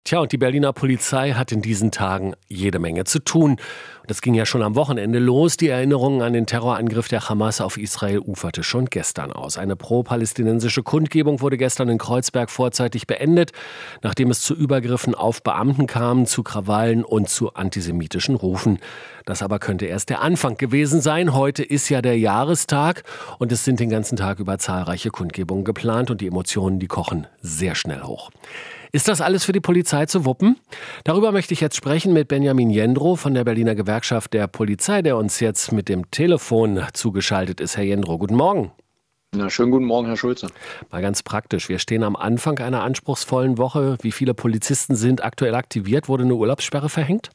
Tja, und die Berliner Polizei hat in diesen Tagen jede Menge zu tun. Das ging ja schon am Wochenende los. Die Erinnerung an den Terrorangriff der Hamas auf Israel uferte schon gestern aus. Eine pro-palästinensische Kundgebung wurde gestern in Kreuzberg vorzeitig beendet, nachdem es zu Übergriffen auf Beamten kam, zu Krawallen und zu antisemitischen Rufen. Das aber könnte erst der Anfang gewesen sein. Heute ist ja der Jahrestag und es sind den ganzen Tag über zahlreiche Kundgebungen geplant und die Emotionen, die kochen sehr schnell hoch. Ist das alles für die Polizei zu wuppen? Darüber möchte ich jetzt sprechen mit Benjamin Jendrow von der Berliner Gewerkschaft der Polizei, der uns jetzt mit dem Telefon zugeschaltet ist. Herr Jendrow, guten Morgen. Na, schönen guten Morgen, Herr Schulze. Mal ganz praktisch. Wir stehen am Anfang einer anspruchsvollen Woche. Wie viele Polizisten sind aktuell aktiviert? Wurde eine Urlaubssperre verhängt?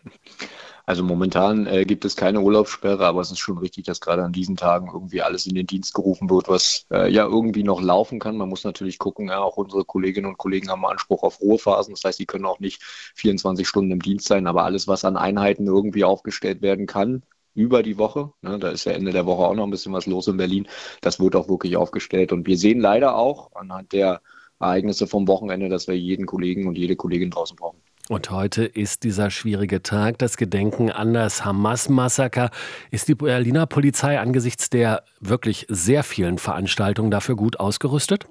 Also momentan gibt es keine Urlaubssperre, aber es ist schon richtig, dass gerade an diesen Tagen irgendwie alles in den Dienst gerufen wird, was ja irgendwie noch laufen kann. Man muss natürlich gucken, ja, auch unsere Kolleginnen und Kollegen haben Anspruch auf Ruhephasen. Das heißt, sie können auch nicht 24 Stunden im Dienst sein, aber alles, was an Einheiten irgendwie aufgestellt werden kann, über die Woche, ne, da ist ja Ende der Woche auch noch ein bisschen was los in Berlin, das wird auch wirklich aufgestellt. Und wir sehen leider auch anhand der Ereignisse vom Wochenende, dass wir jeden Kollegen und jede Kollegin draußen brauchen. Und heute ist dieser schwierige Tag, das Gedenken an das Hamas-Massaker. Ist die Berliner Polizei angesichts der wirklich sehr vielen Veranstaltungen dafür gut ausgerüstet?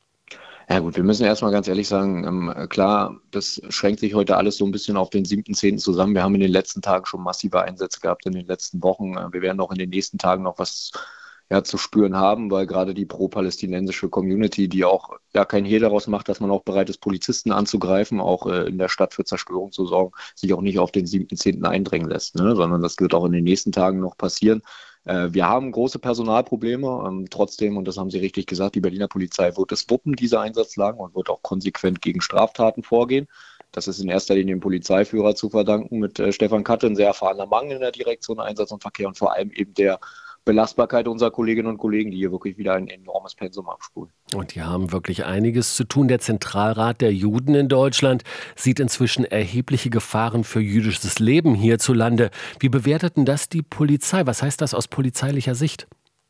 Ja gut, wir müssen erstmal ganz ehrlich sagen, klar, das schränkt sich heute alles so ein bisschen auf den 7.10. zusammen. Wir haben in den letzten Tagen schon massive Einsätze gehabt, in den letzten Wochen. Wir werden auch in den nächsten Tagen noch was zu spüren haben, weil gerade die pro-palästinensische Community, die auch kein Hehl daraus macht, dass man auch bereit ist, Polizisten anzugreifen, auch in der Stadt für Zerstörung zu sorgen, sich auch nicht auf den 7.10. eindrängen lässt, ne? Sondern das wird auch in den nächsten Tagen noch passieren. Wir haben große Personalprobleme, trotzdem, und das haben Sie richtig gesagt, die Berliner Polizei wird es wuppen, diese Einsatzlagen, und wird auch konsequent gegen Straftaten vorgehen. Das ist in erster Linie dem Polizeiführer zu verdanken, mit Stefan Katte, ein sehr erfahrener Mann in der Direktion Einsatz und Verkehr und vor allem eben der Belastbarkeit unserer Kolleginnen und Kollegen, die hier wirklich wieder ein enormes Pensum abspulen. Und die haben wirklich einiges zu tun. Der Zentralrat der Juden in Deutschland sieht inzwischen erhebliche Gefahren für jüdisches Leben hierzulande. Wie bewertet denn das die Polizei? Was heißt das aus polizeilicher Sicht?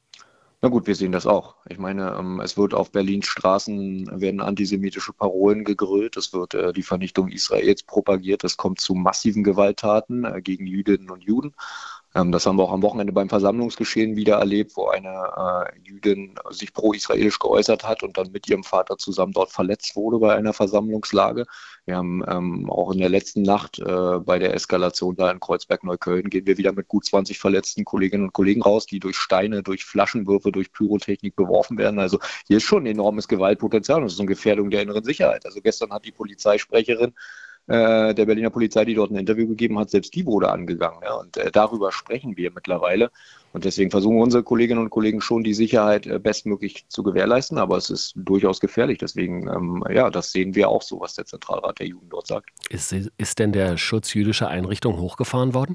Na gut, wir sehen das auch. Ich meine, es wird auf Berlins Straßen, werden antisemitische Parolen gegrölt, es wird die Vernichtung Israels propagiert, es kommt zu massiven Gewalttaten gegen Jüdinnen und Juden. Das haben wir auch am Wochenende beim Versammlungsgeschehen wieder erlebt, wo eine Jüdin sich pro-israelisch geäußert hat und dann mit ihrem Vater zusammen dort verletzt wurde bei einer Versammlungslage. Wir haben auch in der letzten Nacht bei der Eskalation da in Kreuzberg-Neukölln gehen wir wieder mit gut 20 verletzten Kolleginnen und Kollegen raus, die durch Steine, durch Flaschenwürfe, durch Pyrotechnik beworfen werden. Also hier ist schon ein enormes Gewaltpotenzial und es ist eine Gefährdung der inneren Sicherheit. Also gestern hat die Polizeisprecherin der Berliner Polizei, die dort ein Interview gegeben hat, selbst die wurde angegangen. Ja, und darüber sprechen wir mittlerweile. Und deswegen versuchen unsere Kolleginnen und Kollegen schon, die Sicherheit bestmöglich zu gewährleisten. Aber es ist durchaus gefährlich. Deswegen, das sehen wir auch so, was der Zentralrat der Juden dort sagt. Ist denn der Schutz jüdischer Einrichtungen hochgefahren worden?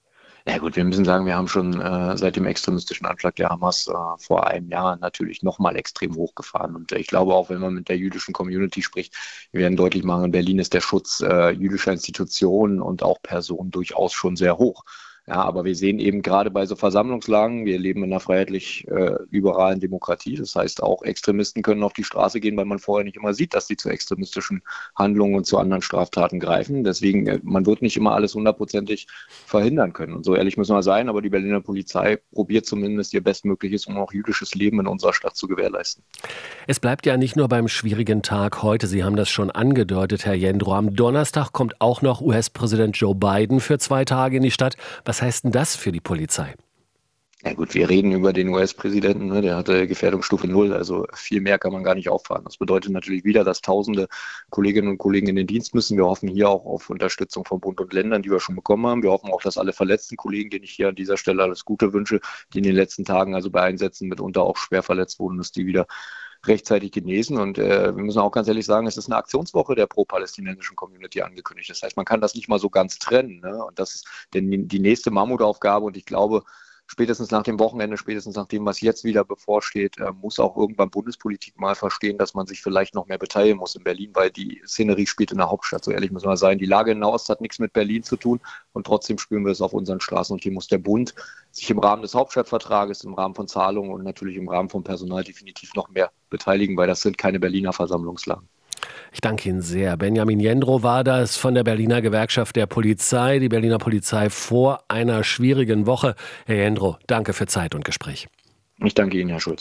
Ja gut, wir müssen sagen, wir haben schon seit dem extremistischen Anschlag der Hamas vor einem Jahr natürlich nochmal extrem hochgefahren. Und ich glaube auch, wenn man mit der jüdischen Community spricht, wir werden deutlich machen, in Berlin ist der Schutz jüdischer Institutionen und auch Personen durchaus schon sehr hoch. Ja, aber wir sehen eben gerade bei so Versammlungslagen, wir leben in einer freiheitlich-liberalen Demokratie. Das heißt, auch Extremisten können auf die Straße gehen, weil man vorher nicht immer sieht, dass sie zu extremistischen Handlungen und zu anderen Straftaten greifen. Deswegen, man wird nicht immer alles hundertprozentig verhindern können. Und so ehrlich müssen wir sein, aber die Berliner Polizei probiert zumindest ihr Bestmögliches, um auch jüdisches Leben in unserer Stadt zu gewährleisten. Es bleibt ja nicht nur beim schwierigen Tag heute. Sie haben das schon angedeutet, Herr Jendrow. Am Donnerstag kommt auch noch US-Präsident Joe Biden für 2 Tage in die Stadt. Was heißt denn das für die Polizei? Ja gut, wir reden über den US-Präsidenten, ne? Der hatte Gefährdungsstufe 0, also viel mehr kann man gar nicht auffahren. Das bedeutet natürlich wieder, dass tausende Kolleginnen und Kollegen in den Dienst müssen. Wir hoffen hier auch auf Unterstützung von Bund und Ländern, die wir schon bekommen haben. Wir hoffen auch, dass alle verletzten Kollegen, denen ich hier an dieser Stelle alles Gute wünsche, die in den letzten Tagen also bei Einsätzen mitunter auch schwer verletzt wurden, dass die wieder rechtzeitig genesen. Und wir müssen auch ganz ehrlich sagen, es ist eine Aktionswoche der pro-palästinensischen Community angekündigt. Das heißt, man kann das nicht mal so ganz trennen, ne? Und das ist denn die nächste Mammutaufgabe. Und ich glaube, spätestens nach dem Wochenende, spätestens nach dem, was jetzt wieder bevorsteht, muss auch irgendwann Bundespolitik mal verstehen, dass man sich vielleicht noch mehr beteiligen muss in Berlin, weil die Szenerie spielt in der Hauptstadt. So ehrlich muss man sein. Die Lage in der Ost hat nichts mit Berlin zu tun und trotzdem spüren wir es auf unseren Straßen. Und hier muss der Bund sich im Rahmen des Hauptstadtvertrages, im Rahmen von Zahlungen und natürlich im Rahmen von Personal definitiv noch mehr beteiligen, weil das sind keine Berliner Versammlungslagen. Ich danke Ihnen sehr. Benjamin Jendrow war das von der Berliner Gewerkschaft der Polizei. Die Berliner Polizei vor einer schwierigen Woche. Herr Jendrow, danke für Zeit und Gespräch. Ich danke Ihnen, Herr Schulz.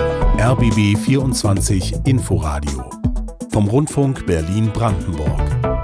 RBB 24 Inforadio vom Rundfunk Berlin-Brandenburg.